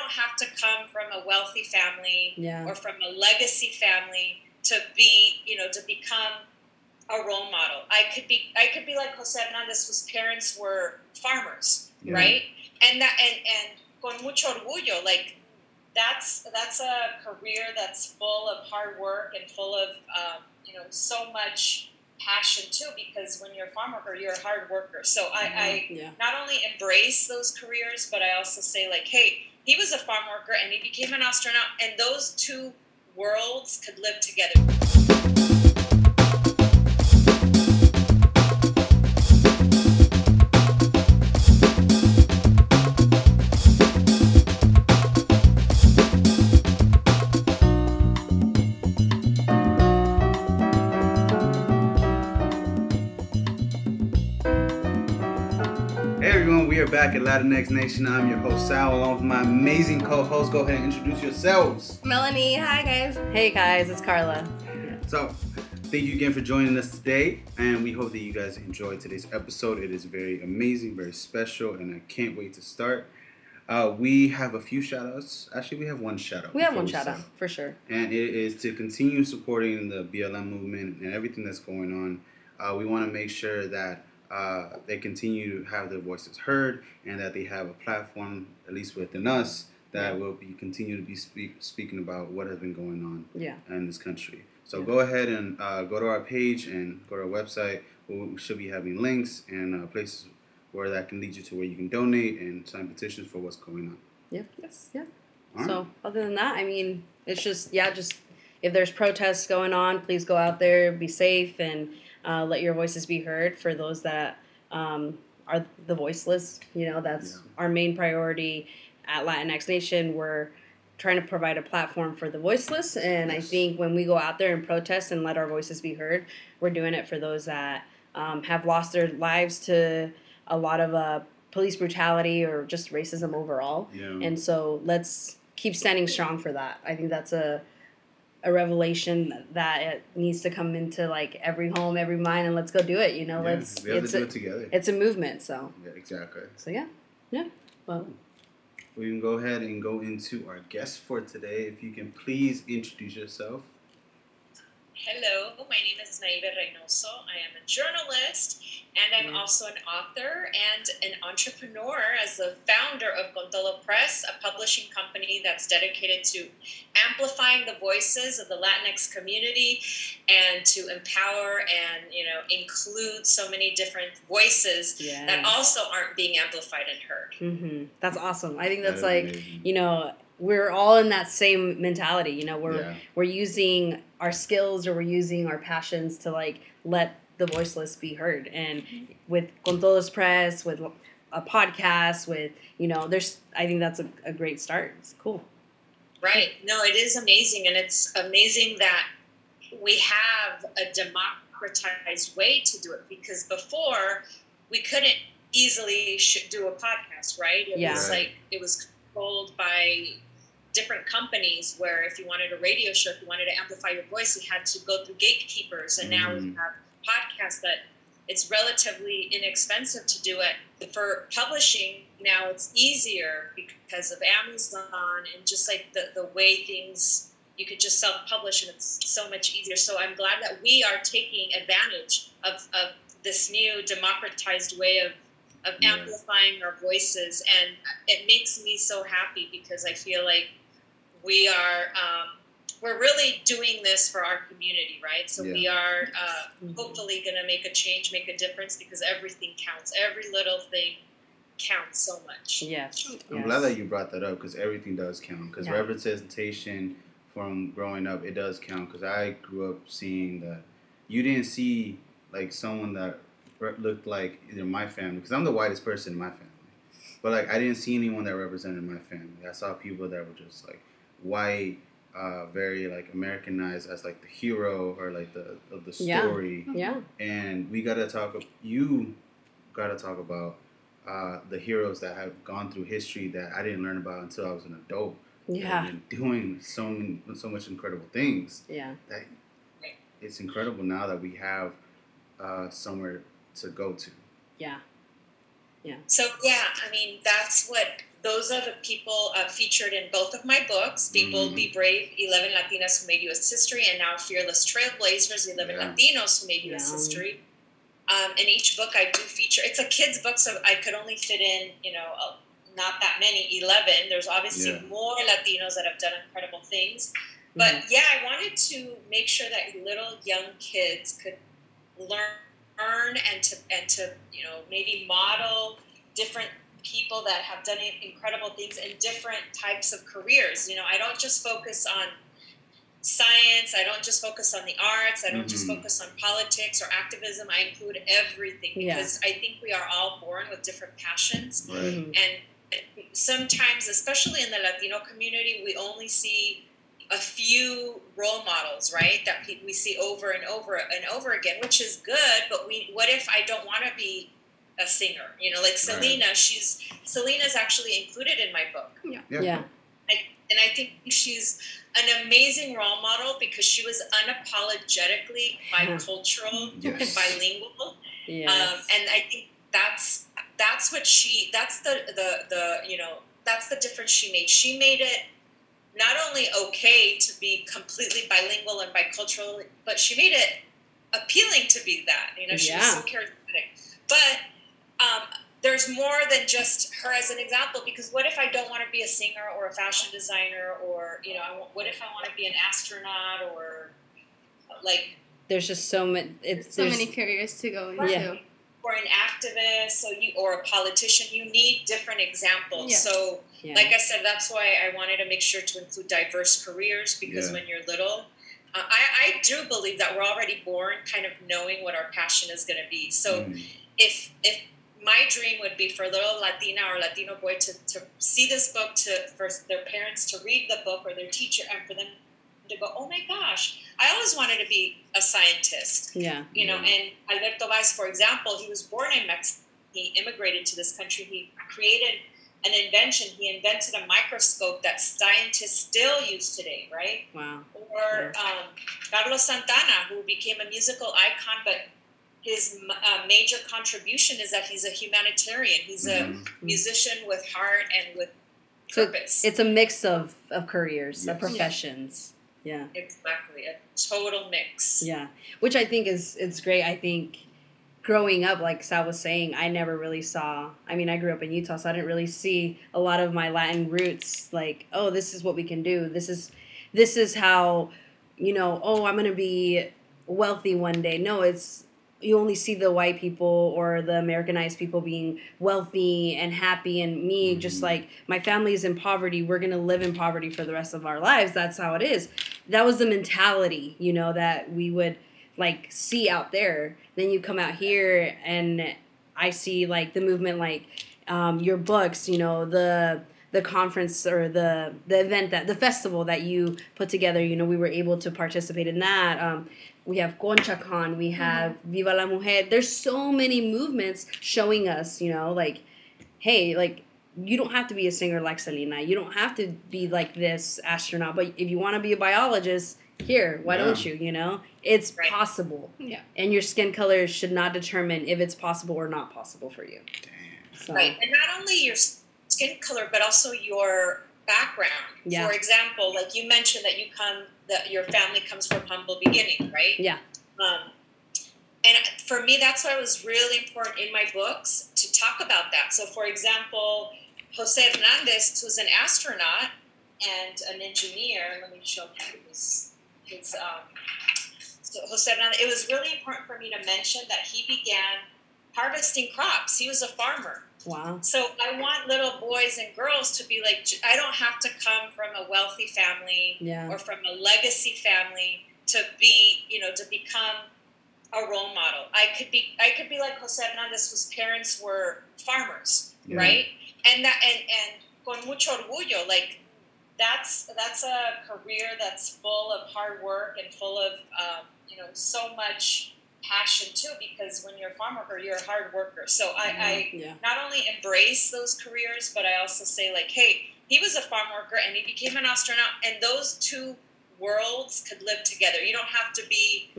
don't have to come from a wealthy family Yeah. or from a legacy family to be, to become a role model. I could be like Jose Hernandez, whose parents were farmers, right? And con mucho orgullo, like that's a career that's full of hard work and full of so much passion too, because when you're a farm worker, you're a hard worker. So I not only embrace those careers, but I also say, like, hey, he was a farm worker and he became an astronaut, and those two worlds could live together. We are back at Latinx Nation. I'm your host, Sal, along with my amazing co-host. Go ahead and introduce yourselves. Melanie. Hi, guys. Hey, guys. It's Carla. So, thank you again for joining us today, and we hope that you guys enjoyed today's episode. It is very amazing, very special, and I can't wait to start. We have a few shout-outs. Actually, we have one shout-out. We have one shout-out, for sure. And it is to continue supporting the BLM movement and everything that's going on. We want to make sure that they continue to have their voices heard, and that they have a platform, at least within us, that will be continue to be speaking about what has been going on in this country. So go ahead and go to our page and go to our website. We should be having links and places where that can lead you to where you can donate and sign petitions for what's going on. Yeah. So other than that, I mean, it's just if there's protests going on, please go out there, be safe, and let your voices be heard for those that are the voiceless. That's our main priority at Latinx Nation. We're trying to provide a platform for the voiceless, and I think when we go out there and protest and let our voices be heard, we're doing it for those that have lost their lives to a lot of police brutality or just racism overall. And so let's keep standing strong for that. I think that's a revelation that it needs to come into like every home, every mind, and let's go do it. We have to do it together. It's a movement, so. Yeah, exactly. So yeah. Well, we can go ahead and go into our guest for today. If you can please introduce yourself. Hello, my name is Naive Reynoso. I am a journalist, and I'm also an author and an entrepreneur as the founder of Con Todo Press, a publishing company that's dedicated to amplifying the voices of the Latinx community and to empower and, include so many different voices that also aren't being amplified and heard. Mm-hmm. That's awesome. I think that's amazing. We're all in that same mentality. We're using our skills or we're using our passions to let the voiceless be heard. And with Con Todos Press, with a podcast, with I think that's a great start. It's cool. Right. No, it is amazing, and it's amazing that we have a democratized way to do it, because before we couldn't easily do a podcast, right? It was controlled by different companies, where if you wanted a radio show, if you wanted to amplify your voice, you had to go through gatekeepers. And now we have podcasts that it's relatively inexpensive to do it. For publishing, now it's easier because of Amazon and just like the way things, you could just self-publish and it's so much easier. So I'm glad that we are taking advantage of this new democratized way of amplifying our voices. And it makes me so happy, because I feel like we are we're really doing this for our community, right? So we are hopefully going to make a change, make a difference, because everything counts. Every little thing counts so much. Yes. I'm glad that you brought that up, because everything does count. Because representation from growing up, it does count. Because I grew up seeing that you didn't see like someone that looked like either my family, because I'm the whitest person in my family. But I didn't see anyone that represented my family. I saw people that were just like white, very like Americanized as like the hero or like the story. Yeah. And you gotta talk about the heroes that have gone through history that I didn't learn about until I was an adult. Yeah. And doing so much incredible things. Yeah. That it's incredible now that we have somewhere to go to. Yeah. So I mean, that's what those are the people featured in both of my books, Be Bold, Be Brave, 11 Latinas Who Made U.S. History, and now Fearless Trailblazers, 11 Latinos Who Made U.S. History. In each book I do feature, it's a kid's book, so I could only fit in, not that many, 11. There's obviously more Latinos that have done incredible things. But I wanted to make sure that little young kids could learn and to maybe model different people that have done incredible things in different types of careers. I don't just focus on science. I don't just focus on the arts. I don't just focus on politics or activism. I include everything because I think we are all born with different passions. And sometimes, especially in the Latino community, we only see a few role models, right? That we see over and over and over again, which is good. But what if I don't want to be a singer? Like Selena, Selena's actually included in my book. And I think she's an amazing role model because she was unapologetically bicultural and bilingual. And I think that's the difference she made. She made it not only okay to be completely bilingual and bicultural, but she made it appealing to be that. She was so charismatic. But there's more than just her as an example, because what if I don't want to be a singer or a fashion designer or, what if I want to be an astronaut or like... There's just so many... many careers to go into. Or an activist or a politician. You need different examples. So, like I said, that's why I wanted to make sure to include diverse careers, because when you're little... I do believe that we're already born kind of knowing what our passion is going to be. So if my dream would be for a little Latina or Latino boy to see this book, for their parents to read the book or their teacher, and for them to go, oh my gosh, I always wanted to be a scientist. And Alberto Valls, for example, he was born in Mexico. He immigrated to this country. He created an invention. He invented a microscope that scientists still use today, right? Wow. Or Carlos Santana, who became a musical icon, but his major contribution is that he's a humanitarian. He's a musician with heart and with purpose. So it's a mix of careers, of professions. Yeah. Exactly. A total mix. Yeah. Which I think it's great. I think growing up, like Sal was saying, I never really saw, I grew up in Utah, so I didn't really see a lot of my Latin roots, like, oh, this is what we can do. This is how, I'm going to be wealthy one day. No, you only see the white people or the Americanized people being wealthy and happy, and me, just like, my family is in poverty. We're going to live in poverty for the rest of our lives. That's how it is. That was the mentality, that we would, like, see out there. Then you come out here, and I see, like, the movement, like, your books, the conference or the event, the festival that you put together, we were able to participate in that. We have ConchaCon, we have Viva la Mujer. There's so many movements showing us, like, hey, like, you don't have to be a singer like Selena. You don't have to be like this astronaut. But if you want to be a biologist, why don't you, It's possible. Yeah. And your skin color should not determine if it's possible or not possible for you. Damn. So. Right. And not only your skin color, but also your background. Yeah. For example, like you mentioned that your family comes from humble beginning, right? Yeah. And for me, that's why it was really important in my books to talk about that. So, for example, Jose Hernandez, who's an astronaut and an engineer, let me show you his so Jose Hernandez, it was really important for me to mention that he began harvesting crops. He was a farmer. Wow. So I want little boys and girls to be like, I don't have to come from a wealthy family or from a legacy family to be, to become a role model. I could be like Jose Hernandez, whose parents were farmers, right? And con mucho orgullo, like that's a career that's full of hard work and full of so much passion too, because when you're a farm worker, you're a hard worker. So I not only embrace those careers, but I also say, like, hey, he was a farm worker and he became an astronaut, and those two worlds could live together. You don't have to be,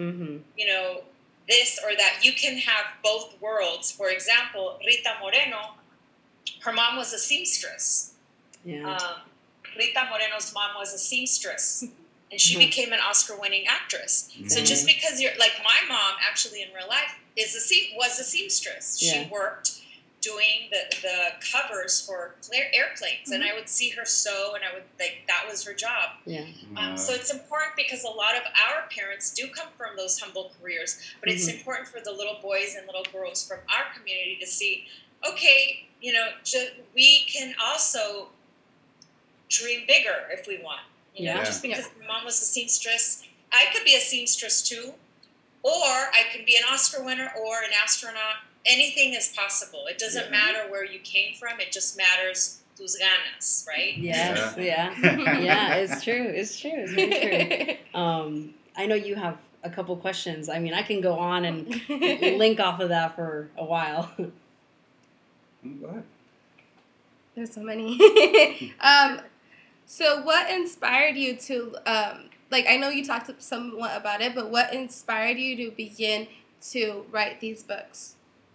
this or that. You can have both worlds. For example, Rita Moreno her mom was a seamstress. Yeah. Rita Moreno's mom was a seamstress, and she became an Oscar-winning actress. So just because you're like, my mom actually in real life was a seamstress. She worked doing the covers for airplanes, and I would see her sew, and I would that was her job. Yeah. So it's important because a lot of our parents do come from those humble careers, but it's important for the little boys and little girls from our community to see, okay, you know, we can also dream bigger if we want. You know, just because my mom was a seamstress, I could be a seamstress too, or I can be an Oscar winner or an astronaut. Anything is possible. It doesn't matter where you came from. It just matters tus ganas, right? Yes. Yeah. It's true. It's very true. I know you have a couple questions. I mean, I can go on and link off of that for a while. Go ahead. There's so many. So what inspired you to, I know you talked somewhat about it, but what inspired you to begin to write these books?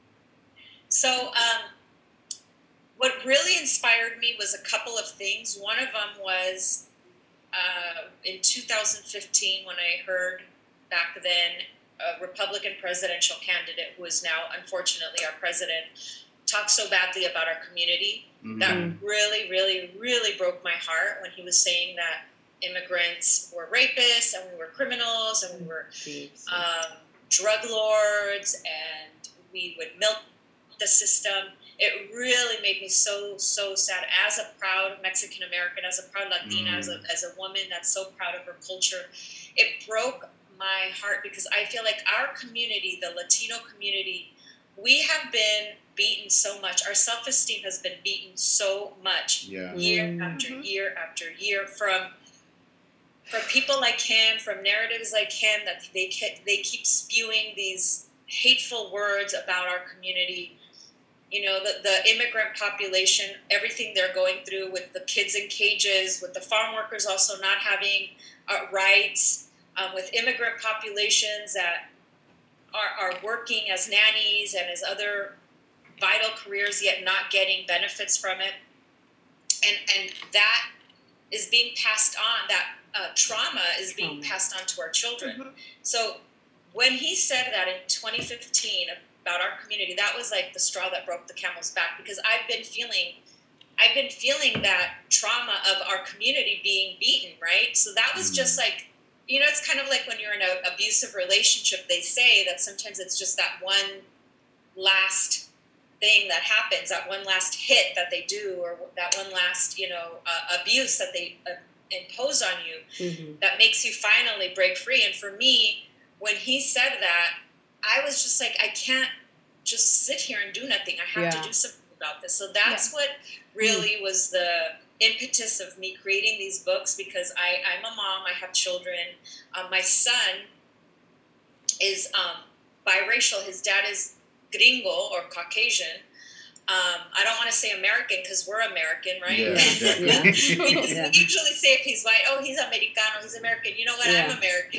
So what really inspired me was a couple of things. One of them was in 2015 when I heard back then a Republican presidential candidate, who is now unfortunately our president, talk so badly about our community. That really, really, really broke my heart when he was saying that immigrants were rapists and we were criminals and we were drug lords and we would milk the system. It really made me so sad. As a proud Mexican American, as a proud Latina, as a woman that's so proud of her culture, it broke my heart because I feel like our community, the Latino community, we have been beaten so much. Our self-esteem has been beaten so much year after year after year from people like him, from narratives like him, that they keep spewing these hateful words about our community. You know, the immigrant population, everything they're going through with the kids in cages, with the farm workers also not having rights, with immigrant populations that are working as nannies and as other vital careers yet not getting benefits from it. And that is being passed on, that trauma is being passed on to our children. So when he said that in 2015 about our community, that was like the straw that broke the camel's back, because I've been feeling that trauma of our community being beaten, right? So that was just like, you know, it's kind of like when you're in an abusive relationship, they say that sometimes it's just that one last thing that happens, that one last hit that they do, or that one last, you know, abuse that they impose on you that makes you finally break free. And for me, when he said that, I was just like, I can't just sit here and do nothing. I have to do something about this. So that's what really was the impetus of me creating these books, because I'm a mom, I have children. My son is biracial. His dad is gringo or Caucasian. I don't want to say American because we're American, right? Yeah, exactly. We usually say if he's white, oh, he's Americano, he's American. You know what? I'm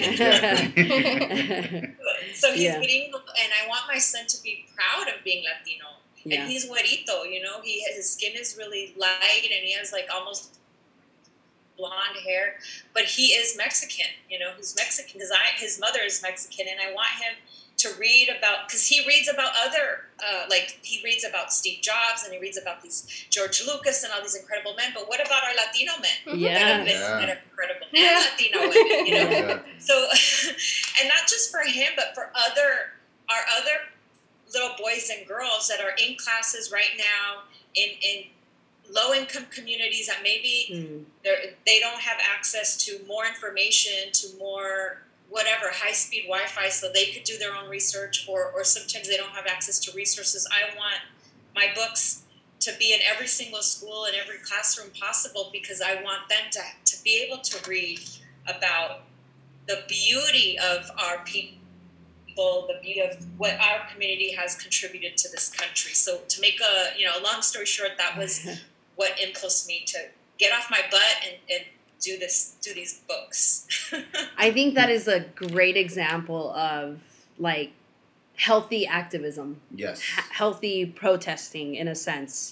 American. So he's gringo, and I want my son to be proud of being Latino. And he's güerito, you know, his skin is really light, and he has like almost blonde hair, but he is Mexican, you know, he's Mexican because his mother is Mexican, and I want him to read about, because he reads about other, he reads about Steve Jobs, and he reads about these George Lucas and all these incredible men, but what about our Latino men that are incredible, and Latino women, you know? So, and not just for him, but for our other little boys and girls that are in classes right now in low-income communities that maybe they don't have access to more information, to more whatever, high-speed Wi-Fi, so they could do their own research, or sometimes they don't have access to resources. I want my books to be in every single school and every classroom possible, because I want them to be able to read about the beauty of our people, the beauty of what our community has contributed to this country. So to make a long story short, that was what impulsed me to get off my butt and do these books. I think that is a great example of like healthy activism. Yes. Healthy protesting in a sense.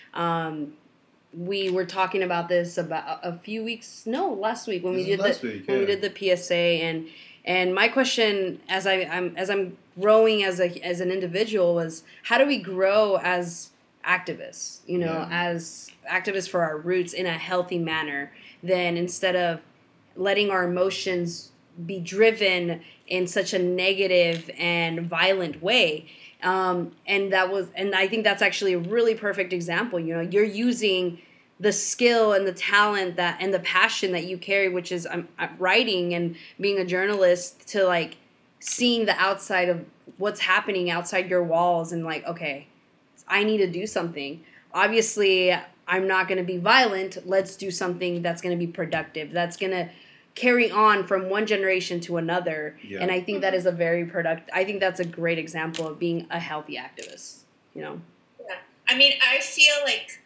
We were talking about this about last week when we did the PSA, and my question as I'm growing as an individual was, how do we grow as activists, as activists for our roots in a healthy manner, then instead of letting our emotions be driven in such a negative and violent way. And I think that's actually a really perfect example. You're using the skill and the talent and the passion that you carry, which is writing and being a journalist, to like seeing the outside of what's happening outside your walls and like, okay, I need to do something. Obviously, I'm not going to be violent. Let's do something that's going to be productive. That's going to carry on from one generation to another. Yeah. And I think that is I think that's a great example of being a healthy activist, Yeah. I mean, I feel like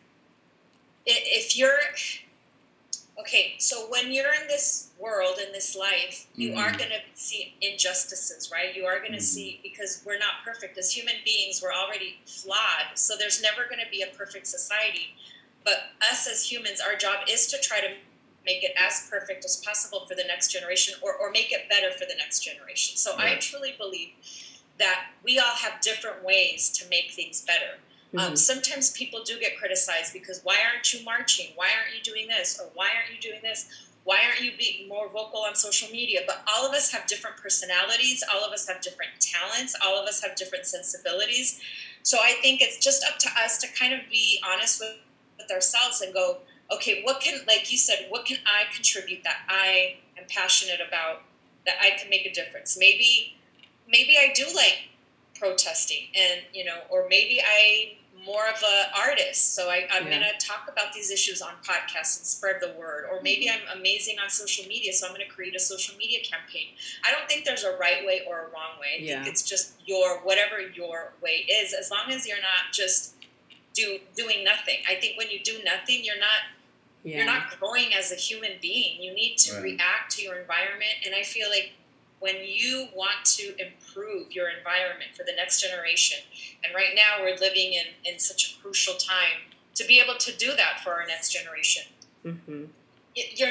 if you're, okay, so when you're in this world, in this life, you are going to see injustices, right? You are going to see, because we're not perfect. As human beings, we're already flawed. So there's never going to be a perfect society. But us as humans, our job is to try to make it as perfect as possible for the next generation, or make it better for the next generation. So I truly believe that we all have different ways to make things better. Sometimes people do get criticized because, why aren't you marching? Why aren't you doing this? Or why aren't you doing this? Why aren't you being more vocal on social media? But all of us have different personalities. All of us have different talents. All of us have different sensibilities. So I think it's just up to us to kind of be honest with ourselves and go, okay, like you said, what can I contribute that I am passionate about, that I can make a difference? Maybe I do like protesting, and, or maybe I'm more of an artist, so I'm going to talk about these issues on podcasts and spread the word. Or maybe I'm amazing on social media, so I'm going to create a social media campaign. I don't think there's a right way or a wrong way. I think it's just whatever your way is, as long as you're not just doing nothing. I think when you do nothing, you're not growing as a human being. You need to react to your environment. And I feel like when you want to improve your environment for the next generation, and right now we're living in such a crucial time to be able to do that for our next generation, you're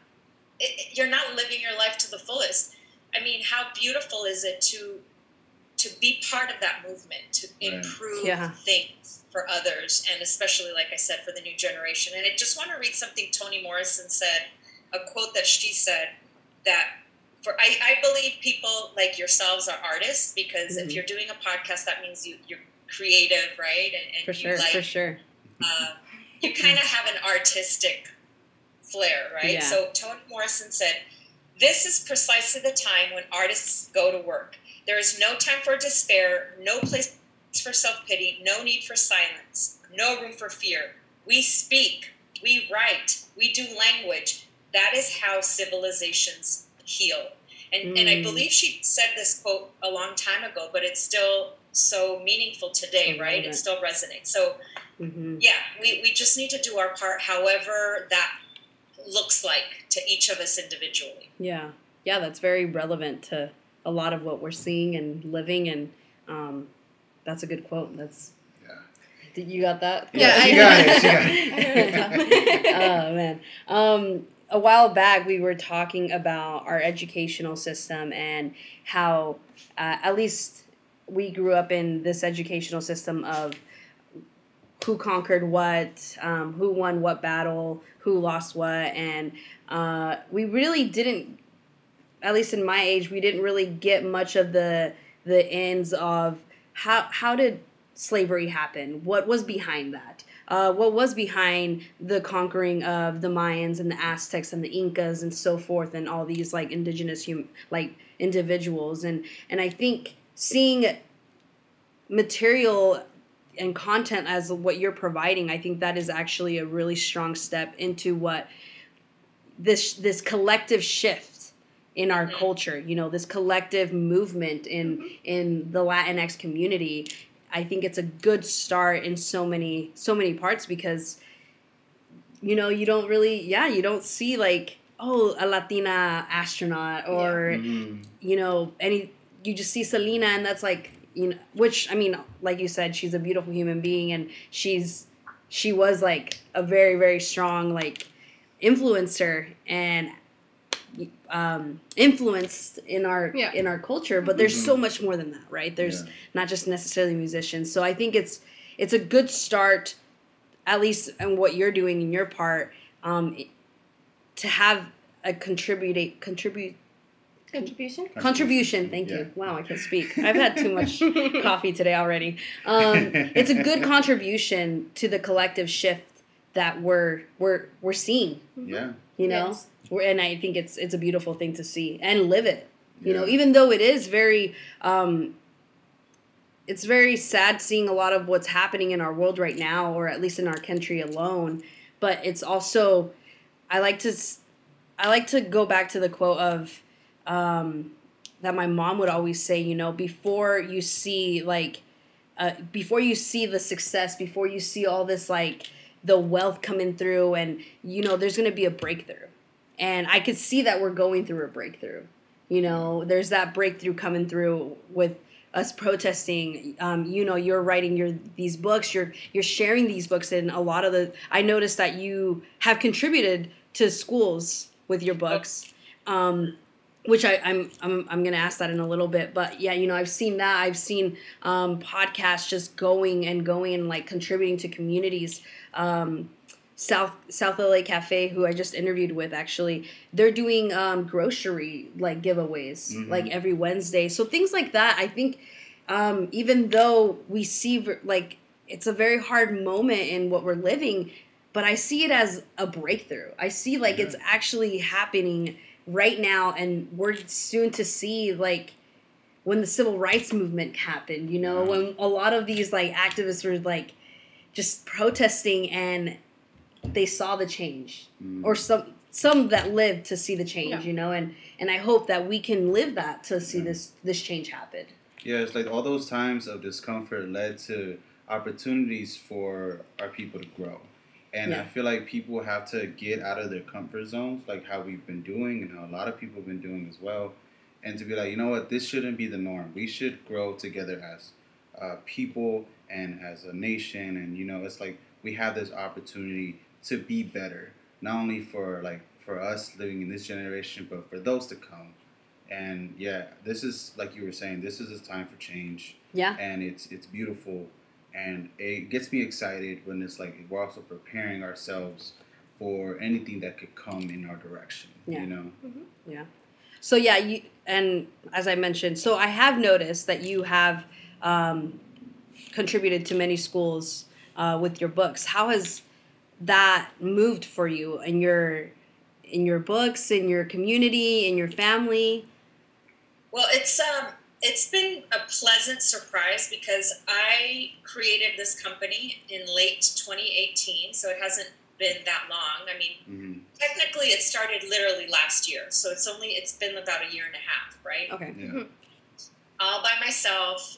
not living your life to the fullest. I mean, how beautiful is it to be part of that movement, to improve things for others, and especially, like I said, for the new generation. And I just want to read something Toni Morrison said, a quote that she said, that I believe people like yourselves are artists, because if you're doing a podcast, that means you're creative, right? And for sure. You kind of have an artistic flair, right? Yeah. So Toni Morrison said, "This is precisely the time when artists go to work. There is no time for despair, no place for self-pity, no need for silence, no room for fear. We speak, we write, we do language. That is how civilizations heal." And I believe she said this quote a long time ago, but it's still so meaningful today, right? It still resonates. So, we just need to do our part, however that looks like to each of us individually. Yeah, that's very relevant to a lot of what we're seeing and living, and that's a good quote. You got that? Yeah, she got it. Oh man. A while back, we were talking about our educational system and how, at least we grew up in this educational system of who conquered what, who won what battle, who lost what, and we really didn't, at least in my age, we didn't really get much of the ends of how did slavery happen? What was behind that? What was behind the conquering of the Mayans and the Aztecs and the Incas and so forth, and all these like indigenous individuals, and I think seeing material and content as what you're providing, I think that is actually a really strong step into what this collective shift in our culture, this collective movement in the Latinx community. I think it's a good start in so many parts, because you don't really you don't see like, oh, a Latina astronaut, or you just see Selena, and that's like, which, I mean, like you said, she's a beautiful human being, and she's she was like a very, very strong like influencer and influenced in our culture. But there's so much more than that, right? There's not just necessarily musicians. So I think it's a good start, at least in what you're doing in your part, to have a contribution. Thank you. Wow, I can't speak. I've had too much coffee today already. It's a good contribution to the collective shift that we're seeing. Yeah. You know, Yes. And I think it's a beautiful thing to see and live it. You know, even though it is very, it's very sad seeing a lot of what's happening in our world right now, or at least in our country alone. But it's also, I like to go back to the quote of that my mom would always say. You know, before you see the success, before you see all this like the wealth coming through, and you know, there's going to be a breakthrough. And I could see that we're going through a breakthrough. You know, there's that breakthrough coming through with us protesting. You know, you're writing these books, you're sharing these books, and a lot of I noticed that you have contributed to schools with your books, which I'm gonna ask that in a little bit. But yeah, you know, I've seen that. I've seen podcasts just going and like contributing to communities. South LA Cafe, who I just interviewed with, actually, they're doing grocery like giveaways like every Wednesday. So things like that. I think even though we see like it's a very hard moment in what we're living, but I see it as a breakthrough. I see like it's actually happening right now, and we're soon to see like when the civil rights movement happened. You know, when a lot of these like activists were like just protesting and they saw the change, or some that lived to see the change, you know, and I hope that we can live that to see this change happen. Yeah, it's like all those times of discomfort led to opportunities for our people to grow. And I feel like people have to get out of their comfort zones, like how we've been doing and how a lot of people have been doing as well. And to be like, you know what, this shouldn't be the norm. We should grow together as people and as a nation. And, you know, it's like we have this opportunity to be better, not only for us living in this generation, but for those to come. And yeah, this is, like you were saying, this is a time for change. Yeah. And it's beautiful, and it gets me excited when it's like we're also preparing ourselves for anything that could come in our direction. Yeah. You know. Yeah. So yeah, you, and as I mentioned, so I have noticed that you have contributed to many schools with your books. How has that moved for you in your books, in your community, in your family? Well, it's been a pleasant surprise because I created this company in late 2018, so it hasn't been that long. I mean, technically it started literally last year, so it's been about a year and a half, right? Okay. Yeah. All by myself.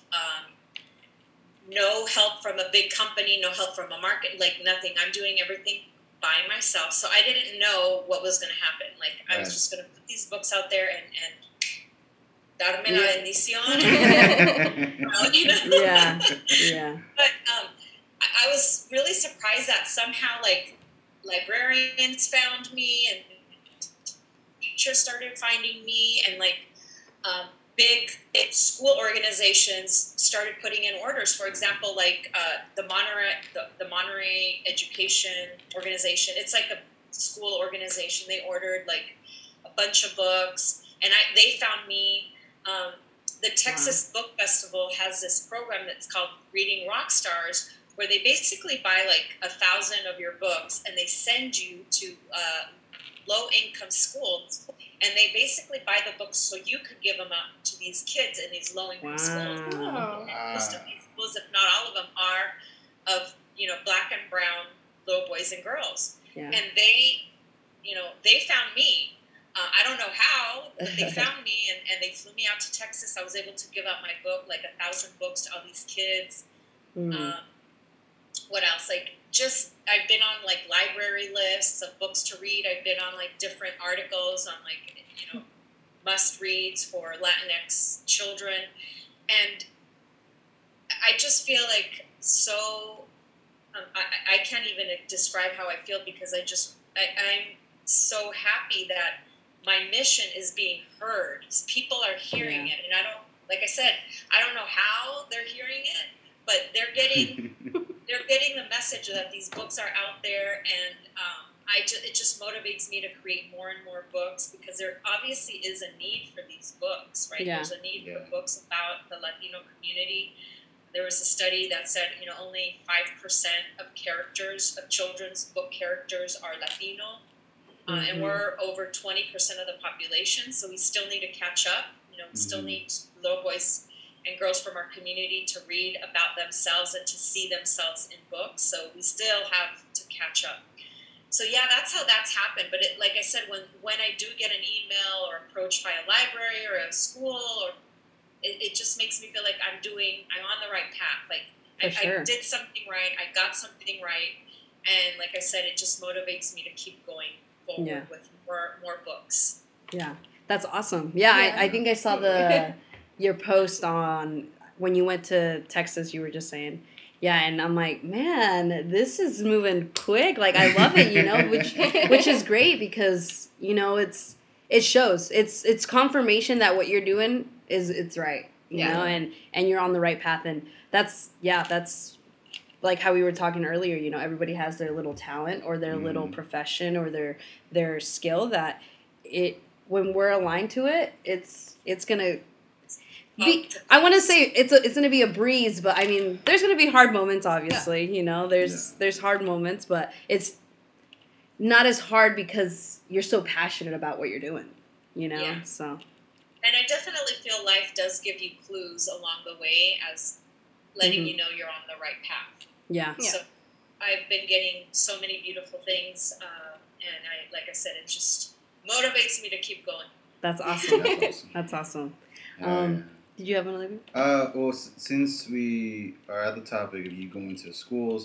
No help from a big company, no help from a market, like nothing. I'm doing everything by myself. So I didn't know what was going to happen. Like I was just going to put these books out there and darme la bendición. You know? Yeah. But I was really surprised that somehow like librarians found me and teachers started finding me, and like big school organizations started putting in orders. For example, like the Monterey Education Organization. It's like a school organization. They ordered like a bunch of books, and they found me. The Texas Book Festival has this program that's called Reading Rock Stars, where they basically buy like 1,000 of your books and they send you to low-income schools, and they basically buy the books so you could give them out to these kids in these low-income schools. Wow. Most of these schools, if not all of them, are of black and brown little boys and girls, and they found me. I don't know how, but they found me, and they flew me out to Texas. I was able to give out my book, like 1,000 books to all these kids. What else? Like, just, I've been on, like, library lists of books to read. I've been on, like, different articles on, like, must-reads for Latinx children. And I just feel, like, so I can't even describe how I feel, because I'm so happy that my mission is being heard. People are hearing it, and like I said, I don't know how they're hearing it, but they're getting the message that these books are out there, and it just motivates me to create more and more books, because there obviously is a need for these books, right? Yeah. There's a need for books about the Latino community. There was a study that said, only 5% of children's book characters are Latino, and we're over 20% of the population, so we still need to catch up. We still need little boys and girls from our community to read about themselves and to see themselves in books, so we still have to catch up. So yeah, that's how that's happened. But like I said, when I do get an email or approached by a library or a school, it just makes me feel like I'm on the right path. Like I did something right, I got something right, and like I said, it just motivates me to keep going forward with more books. Yeah, that's awesome. Yeah. I think I saw your post on when you went to Texas. You were just saying. Yeah, and I'm like, man, this is moving quick. Like, I love it, which is great, because it shows. It's confirmation that what you're doing it's right, you know, and you're on the right path, and that's like how we were talking earlier. Everybody has their little talent or their little profession or their skill that when we're aligned to it, it's gonna. I want to say it's going to be a breeze, but I mean, there's going to be hard moments, obviously. There's hard moments, but it's not as hard because you're so passionate about what you're doing. So. And I definitely feel life does give you clues along the way, as letting you know you're on the right path. Yeah. So I've been getting so many beautiful things, and like I said, it just motivates me to keep going. That's awesome. That's awesome. Did you have another one? Well, since we are at the topic of you going to schools,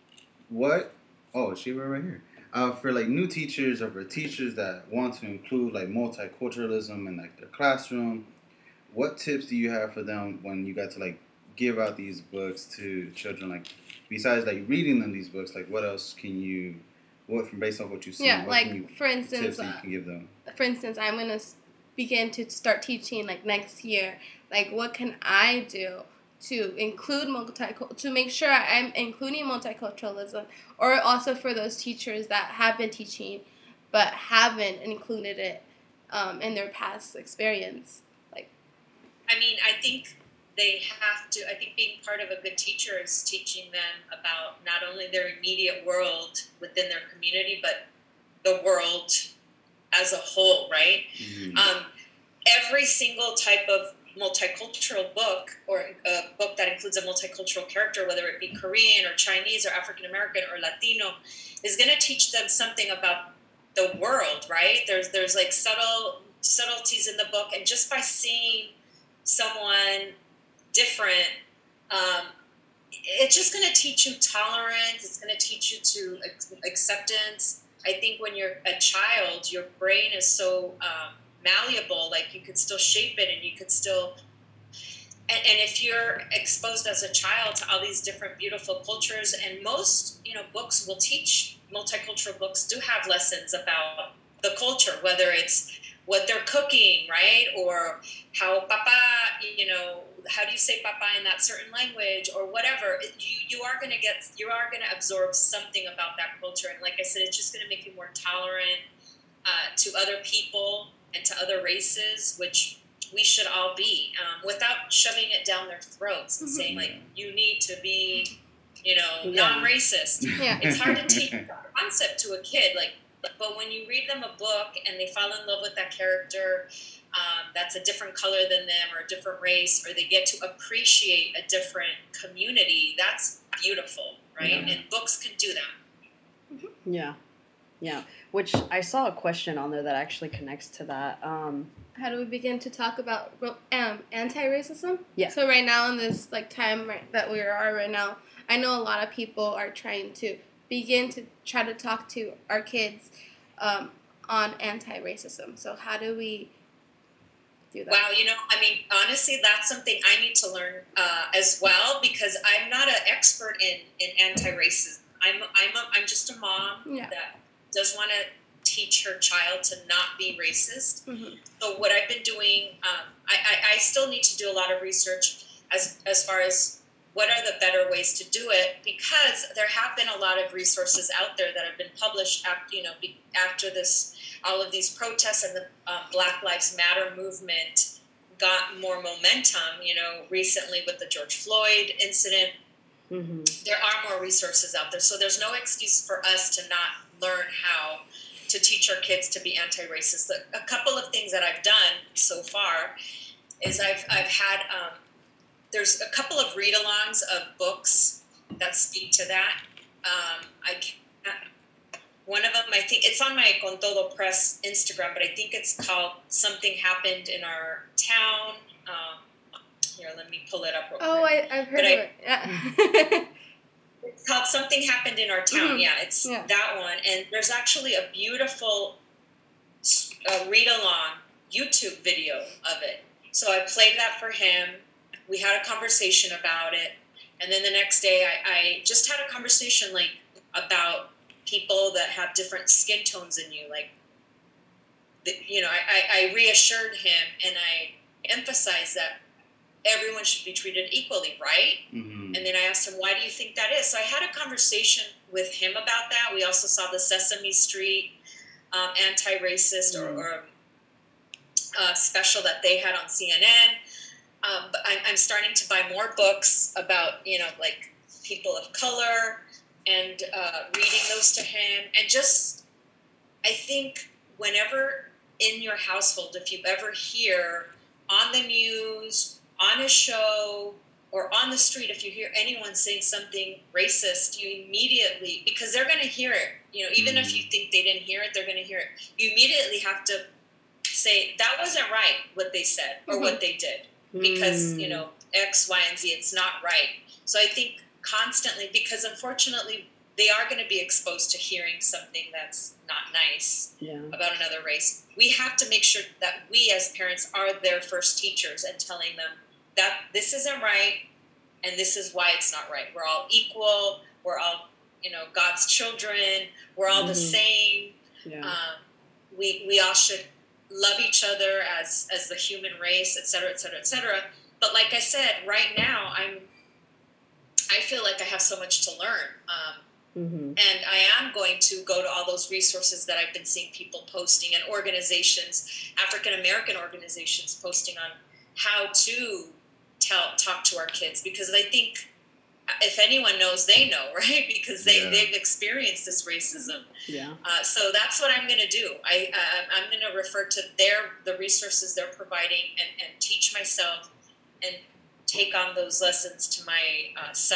she right here. For like new teachers or for teachers that want to include like multiculturalism in like their classroom, what tips do you have for them when you got to like give out these books to children? Like, besides like reading them these books, like what else can based off what you see? Yeah, for instance, tips that you can give them. For instance, I'm gonna begin to start teaching like next year. Like, what can I do to include to make sure I'm including multiculturalism, or also for those teachers that have been teaching but haven't included it in their past experience? I think they have to. I think being part of a good teacher is teaching them about not only their immediate world within their community, but the world as a whole, right? Mm-hmm. Every single type of multicultural book, or a book that includes a multicultural character, whether it be Korean or Chinese or African American or Latino, is going to teach them something about the world, right? There's like subtleties in the book, and just by seeing someone different, it's just going to teach you tolerance. It's going to teach you to acceptance. I think when you're a child, your brain is so malleable, like you could still shape it, and you could still, and if you're exposed as a child to all these different beautiful cultures, and most books will teach, multicultural books do have lessons about the culture, whether it's what they're cooking, right, or how papa, how do you say papa in that certain language, or whatever. You are going to absorb something about that culture, and like I said, it's just going to make you more tolerant to other people and to other races, which we should all be, without shoving it down their throats and saying, like, you need to be, non-racist. Yeah. It's hard to teach the concept to a kid, but when you read them a book and they fall in love with that character that's a different color than them, or a different race, or they get to appreciate a different community, that's beautiful, right? Yeah. And books can do that. Mm-hmm. Yeah. Yeah, which I saw a question on there that actually connects to that. How do we begin to talk about anti-racism? Yeah. So right now in this time that we are right now, I know a lot of people are trying to begin to try to talk to our kids on anti-racism. So how do we do that. Wow, honestly, that's something I need to learn as well, because I'm not an expert in anti-racism. I'm just a mom that does want to teach her child to not be racist. Mm-hmm. So what I've been doing, I still need to do a lot of research as far as what are the better ways to do it, because there have been a lot of resources out there that have been published after this, all of these protests and the Black Lives Matter movement got more momentum, recently with the George Floyd incident. Mm-hmm. There are more resources out there. So there's no excuse for us to not learn how to teach our kids to be anti-racist. A couple of things that I've done so far is I've had, there's a couple of read-alongs of books that speak to that. One of them, I think it's on my Con Todo Press Instagram, but I think it's called Something Happened in Our Town. Here, let me pull it up real quick. Oh, I've heard of it. Yeah. It's called Something Happened in Our Town. Mm-hmm. Yeah, it's that one. And there's actually a beautiful read-along YouTube video of it. So I played that for him. We had a conversation about it. And then the next day, I just had a conversation about people that have different skin tones than you. I reassured him, and I emphasized that everyone should be treated equally, right? Mm-hmm. And then I asked him, why do you think that is? So I had a conversation with him about that. We also saw the Sesame Street anti-racist or special that they had on CNN. But I'm starting to buy more books about, people of color, and reading those to him. And just, I think whenever in your household, if you ever hear on the news, on a show, or on the street, if you hear anyone saying something racist, you immediately, because they're going to hear it, even if you think they didn't hear it, they're going to hear it. You immediately have to say, that wasn't right, what they said, or what they did, because, X, Y, and Z, it's not right. So I think constantly, because unfortunately they are going to be exposed to hearing something that's not nice about another race. We have to make sure that we as parents are their first teachers and telling them that this isn't right and this is why it's not right. We're all equal. We're all, God's children. We're all the same. Yeah. We all should love each other as the human race, et cetera, et cetera, et cetera. But like I said, right now I feel like I have so much to learn. And I am going to go to all those resources that I've been seeing people posting, and organizations, African-American organizations, posting on how to talk to our kids, because I think if anyone knows, they know, right? Because they've experienced this racism. Yeah. So that's what I'm going to do. I'm going to refer to the resources they're providing and teach myself and take on those lessons to my son.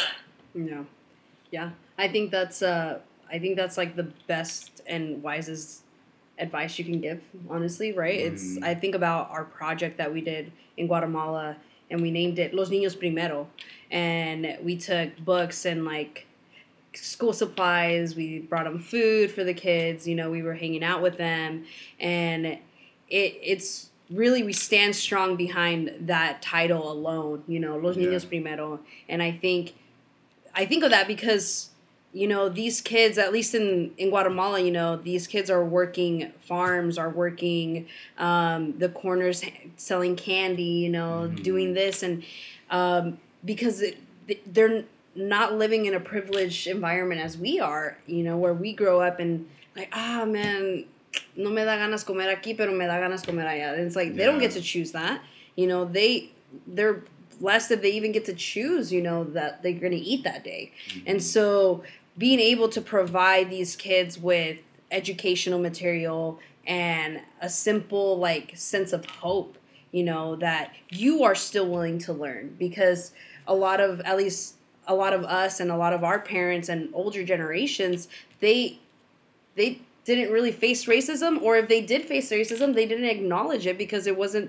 Yeah. I think that's like the best and wisest advice you can give, honestly, right? It's, I think about our project that we did in Guatemala, and we named it Los Niños Primero, and we took books and school supplies, we brought them food for the kids, we were hanging out with them, and it's really, we stand strong behind that title alone, Los Niños Primero. And I think of that because, these kids, at least in Guatemala, these kids are working farms, are working the corners, selling candy, doing this. And because they're not living in a privileged environment as we are, where we grow up and man, no me da ganas comer aquí, pero me da ganas comer allá. And it's they don't get to choose that. They're blessed if they even get to choose, that they're going to eat that day. And so being able to provide these kids with educational material and a simple, sense of hope, that you are still willing to learn, because at least a lot of us and a lot of our parents and older generations, they didn't really face racism, or if they did face racism, they didn't acknowledge it because it wasn't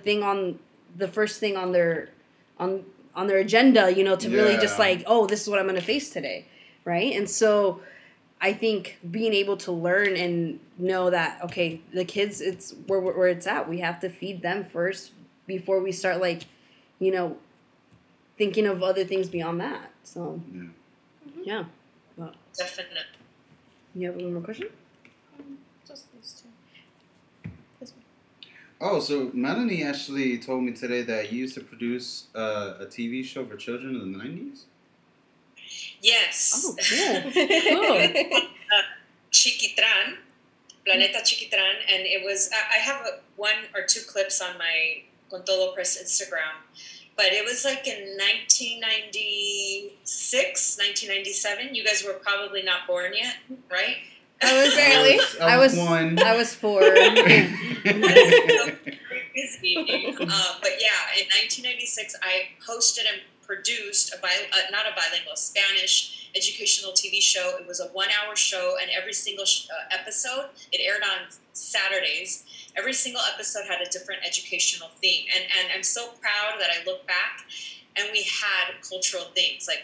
the first thing on their agenda, to really just oh, this is what I'm going to face today, right? And so I think being able to learn and know that, okay, the kids, it's where it's at. We have to feed them first before we start, like, you know, thinking of other things beyond that. So, yeah. Well, Definitely. you have one more question? Just these two. Oh, so Melanie actually told me today that you used to produce a TV show for children in the 90s? Yes. Oh, cool. Cool. Chiquitran, Planeta Chiquitran, and it was, I have one or two clips on my Con Todo Press Instagram, but it was like in 1996, 1997. You guys were probably not born yet, right? I was barely. I was one. I was 4. But yeah, in 1996, I hosted and produced not a bilingual, Spanish educational TV show. It was a 1-hour show, and every single episode, it aired on Saturdays. Every single episode had a different educational theme, and I'm so proud that I look back, and we had cultural things. Like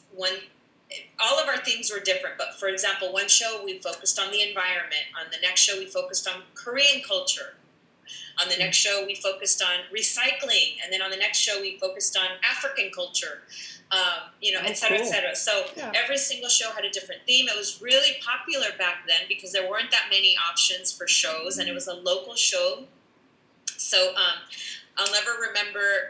all of our themes were different, but for example, one show we focused on the environment. On the next show, we focused on Korean culture. On the next show, we focused on recycling, and then on the next show, we focused on African culture, et cetera, et cetera. So every single show had a different theme. It was really popular back then because there weren't that many options for shows, and it was a local show. So I'll never remember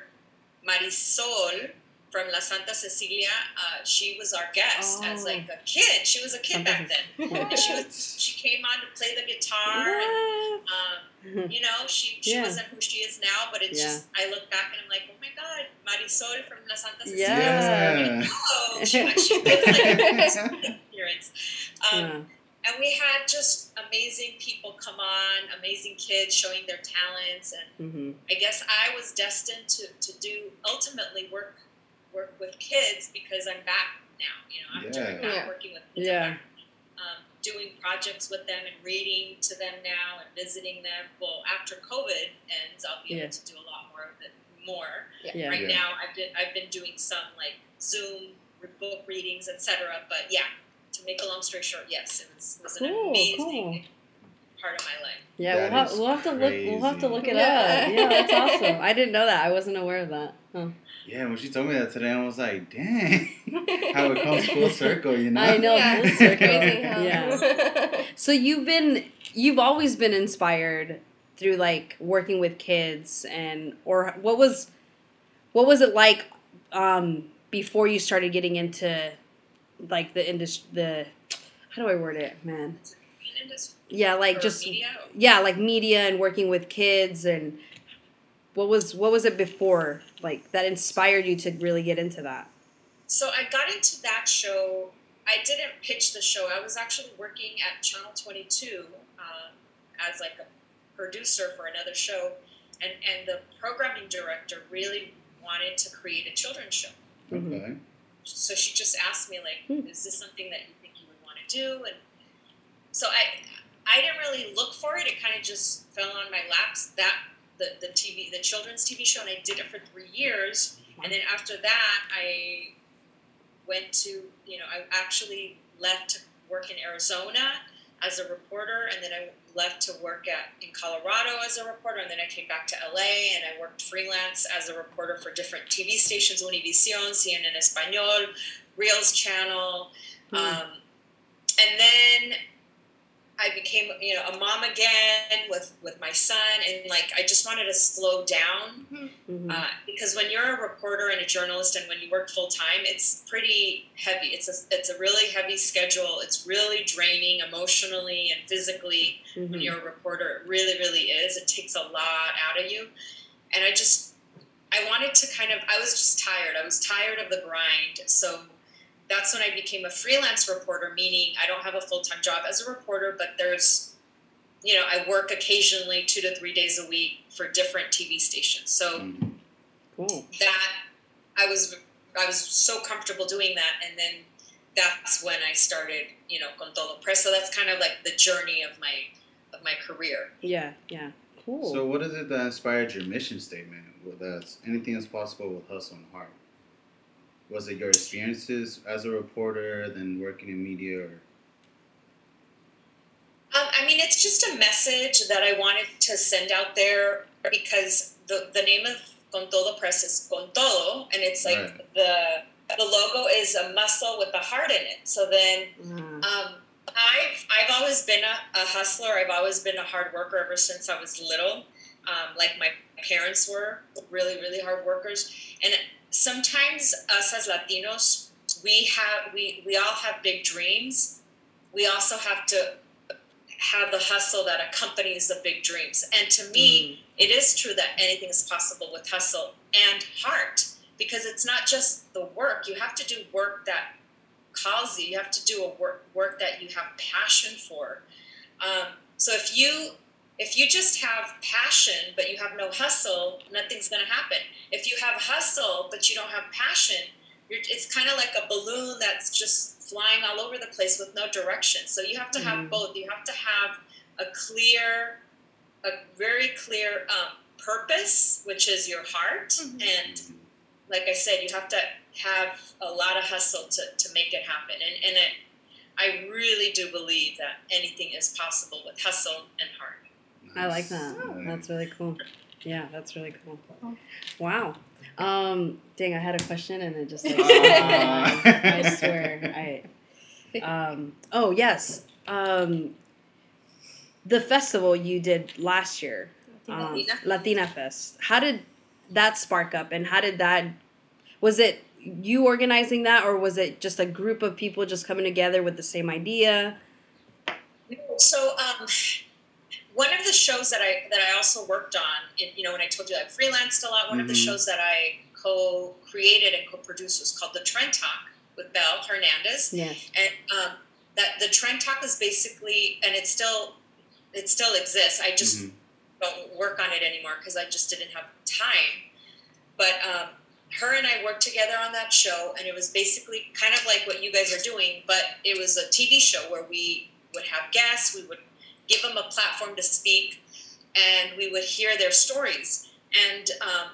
Marisol from La Santa Cecilia. She was our guest as like a kid. She was a kid back then. And she came on to play the guitar. And, she wasn't who she is now, but it's just, I look back and I'm like, oh my God, Marisol from La Santa Cecilia. Yeah. Oh, she was like an appearance. And we had just amazing people come on, amazing kids showing their talents. And I guess I was destined to do ultimately work with kids because I'm back now. After working with kids, I'm back, doing projects with them and reading to them now and visiting them. Well, after COVID ends, I'll be able to do a lot more of it. Right now, I've been doing some like Zoom book readings, etc. But to make a long story short, yes, it was an amazing part of my life. Yeah, we'll have to look. We'll have to look it up. Yeah, that's awesome. I didn't know that. I wasn't aware of that. Huh. Yeah, when she told me that today, I was like, dang, how it comes full circle, I know, full circle. Crazy Yeah. So you've always been inspired through like working with kids, or what was it like before you started getting into like the industry? How do I word it, man? Yeah, like just media? Like media and working with kids, and what was it before like that inspired you to really get into that? So I got into that show. I didn't pitch the show. I was actually working at Channel 22 as like a producer for another show, and the programming director really wanted to create a children's show. Okay. So she just asked me like, "Is this something that you think you would want to do?" And so I didn't really look for it. It kind of just fell on my laps. The children's TV show, and I did it for 3 years. And then after that, I went to, I actually left to work in Arizona as a reporter, and then I left to work in Colorado as a reporter, and then I came back to LA, and I worked freelance as a reporter for different TV stations, Univision, CNN Español, Reels Channel, and then I became, a mom again with my son, and like I just wanted to slow down because when you're a reporter and a journalist, and when you work full time, it's pretty heavy. It's a really heavy schedule. It's really draining emotionally and physically when you're a reporter. It really, really is. It takes a lot out of you, and I wanted to I was just tired. I was tired of the grind, so. That's when I became a freelance reporter, meaning I don't have a full-time job as a reporter, but there's, I work occasionally 2 to 3 days a week for different TV stations. So that I was so comfortable doing that, and then that's when I started, Con Todo Press. So that's kind of like the journey of my career. Yeah, cool. So what is it that inspired your mission statement? That's anything is possible with hustle and heart. Was it your experiences as a reporter, then working in media? just a message that I wanted to send out there, because the name of Con Todo Press is Con Todo, and it's like Right. the logo is a muscle with a heart in it. So then I've always been a hustler. I've always been a hard worker ever since I was little. Like my parents were really, really hard workers. And sometimes us as Latinos, we all have big dreams. We also have to have the hustle that accompanies the big dreams. And to me, it is true that anything is possible with hustle and heart, because it's not just the work. You have to do work that calls you. You have to do a work that you have passion for. So if you just have passion but you have no hustle, nothing's going to happen. If you have hustle but you don't have passion, it's kind of like a balloon that's just flying all over the place with no direction. So you have to have both. You have to have a very clear purpose, which is your heart. And like I said, you have to have a lot of hustle to make it happen. And I really do believe that anything is possible with hustle and heart. Nice. I like that. Nice. That's really cool. Yeah, that's really cool. Wow. Dang, I had a question and it just like, I swear. Oh yes. The festival you did last year, Latina Fest. How did that spark up, and how did that? Was it you organizing that, or was it just a group of people just coming together with the same idea? So one of the shows that I also worked on, when I told you I freelanced a lot, one of the shows that I co-created and co-produced was called The Trend Talk with Belle Hernandez. Yes. And that the Trend Talk is basically, and it still exists. I just don't work on it anymore because I just didn't have time. But her and I worked together on that show, and it was basically kind of like what you guys are doing, but it was a TV show where we would have guests, we would give them a platform to speak, and we would hear their stories. And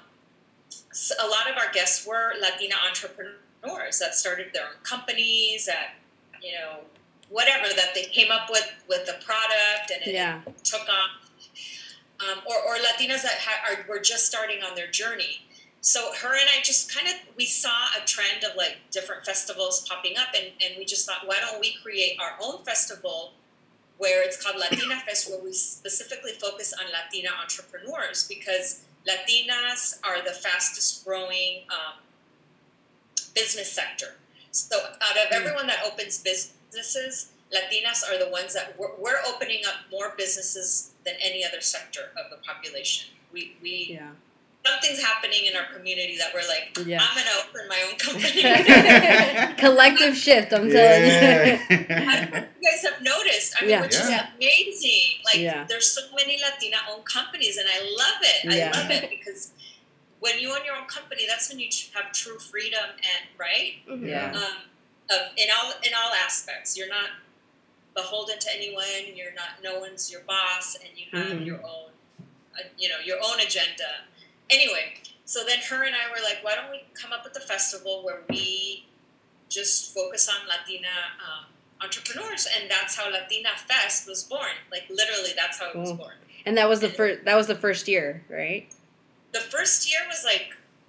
so a lot of our guests were Latina entrepreneurs that started their own companies, that, whatever, that they came up with the product and it took off. Or Latinas that were just starting on their journey. So her and I just we saw a trend of like different festivals popping up, and we just thought, why don't we create our own festival where it's called Latina Fest, where we specifically focus on Latina entrepreneurs, because Latinas are the fastest growing business sector. So out of everyone that opens businesses, Latinas are the ones that we're opening up more businesses than any other sector of the population. We something's happening in our community that we're like, I'm going to open my own company. Collective shift, I'm telling you. I don't know if you guys have noticed. I mean, which is amazing. Like, there's so many Latina-owned companies, and I love it. I love it because when you own your own company, that's when you have true freedom, and right? Yeah. In all aspects, you're not beholden to anyone. You're not. No one's your boss, and you have your own, your own agenda. Anyway, so then her and I were like, why don't we come up with a festival where we just focus on Latina entrepreneurs, and that's how Latina Fest was born. Like literally, that's how it was born. And that was the first. That was the first year, right? The first year was like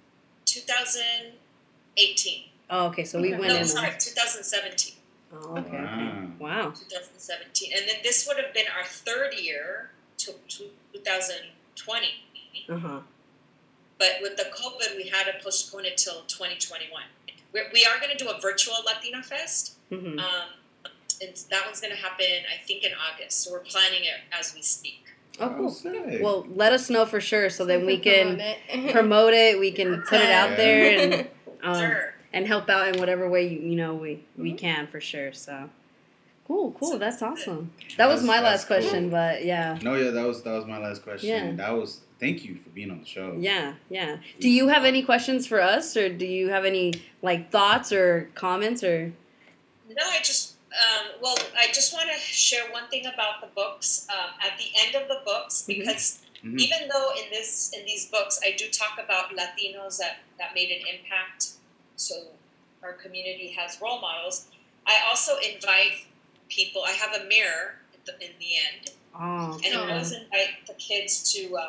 2018. Oh, okay. So we went in. No, sorry, 2017. Oh, okay. Wow. 2017, and then this would have been our third year to 2020. But with the COVID, we had to postpone it till 2021. We are going to do a virtual Latina Fest. And that one's going to happen, I think, in August. So we're planning it as we speak. Oh, cool. Well, let us know for sure, so then we can promote it. We can put it out there and help out in whatever way we can for sure. So cool. That's awesome. That was my last question, but yeah. No, that was my last question. Yeah. Thank you for being on the show. Yeah. Do you have any questions for us, or do you have any thoughts or comments or? No, I just want to share one thing about the books. At the end of the books, because even though in these books I do talk about Latinos that made an impact, so our community has role models, I also invite people. I have a mirror in the end Oh, And it does invite the kids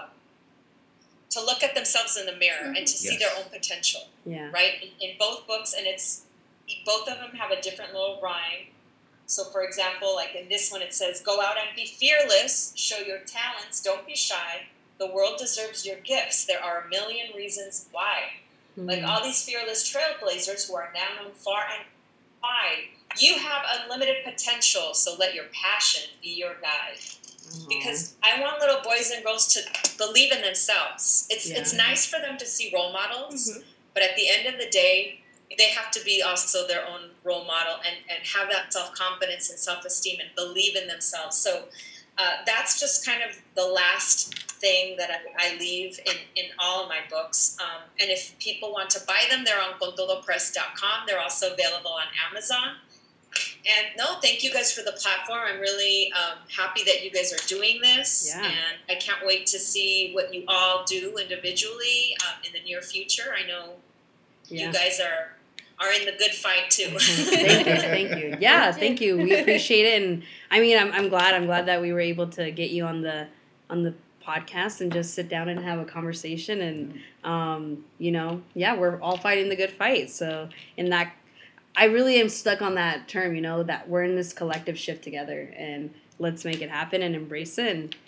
to look at themselves in the mirror and to see their own potential. Yeah. Right? In both books, and both of them have a different little rhyme. So, for example, like in this one, it says, "Go out and be fearless, show your talents, don't be shy. The world deserves your gifts. There are a million reasons why." Like all these fearless trailblazers who are now known far and wide, you have unlimited potential, so let your passion be your guide. Because I want little boys and girls to believe in themselves. It's nice for them to see role models, but at the end of the day, they have to be also their own role model and have that self-confidence and self-esteem and believe in themselves. So that's just kind of the last thing that I leave in all of my books. And if people want to buy them, they're on contodopress.com. They're also available on Amazon. And no, thank you guys for the platform. I'm really happy that you guys are doing this. Yeah. And I can't wait to see what you all do individually in the near future. I know you guys are in the good fight too. Thank you. Yeah, thank you. We appreciate it. And I mean, I'm glad that we were able to get you on the podcast and just sit down and have a conversation. And, we're all fighting the good fight. So in that, I really am stuck on that term, that we're in this collective shift together, and let's make it happen and embrace it. And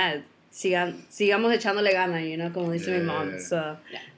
sigamos echándole ganas, como dice my mom. So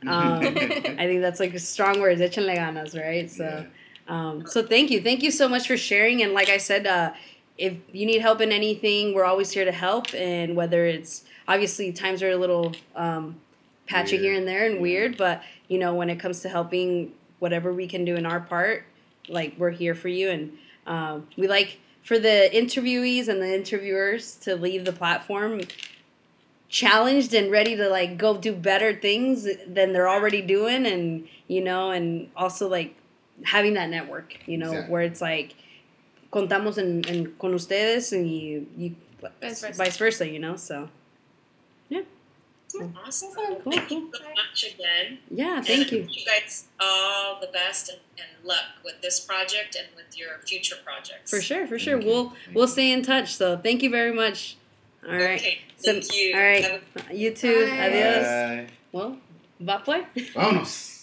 I think that's like strong words, échenle ganas, right? So so thank you so much for sharing. And like I said, if you need help in anything, we're always here to help. And whether it's, obviously times are a little patchy here and there and weird, but when it comes to helping, whatever we can do in our part, like, we're here for you. And we like for the interviewees and the interviewers to leave the platform challenged and ready to like go do better things than they're already doing. And and also like having that network, Exactly. where it's like contamos con ustedes, and you vice versa, so yeah. Awesome. Cool. Thank you so much again. Yeah, thank you. I wish you guys all the best and luck with this project and with your future projects. For sure. Thank We'll you. stay in touch. So thank you very much. All right. Okay, thank you. All right. You too. Bye. Adios. Bye. Well, va pues. Vámonos.